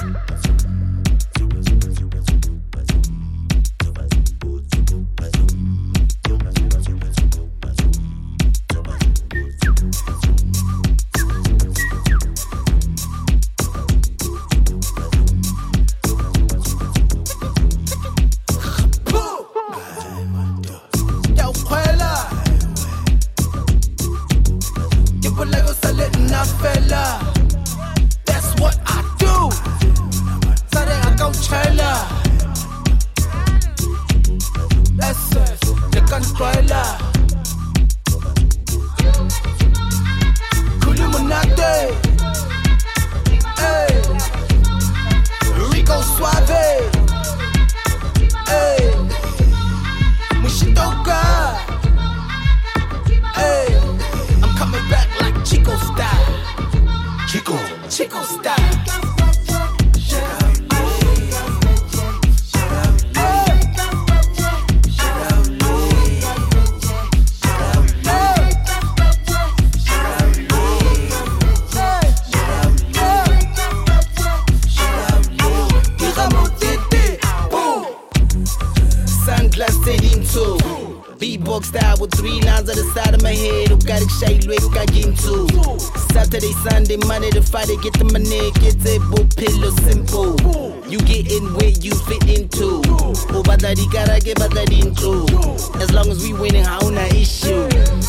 Beatbox style with 3 lines on the side of my head. Ukarikshayilwe kagintu. Saturday, Sunday, Monday to Friday, get the money, get a book pillow simple. You get in where you fit into. Oh, badari karage badari into. As long as we winning, hauna issue.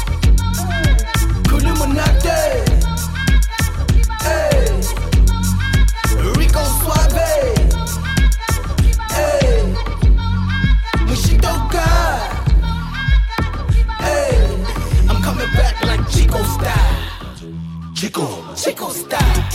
Kulumunate. Hey. Rico Suave. Hey. Mushidoka. I'm coming back like Chico style. Chico style.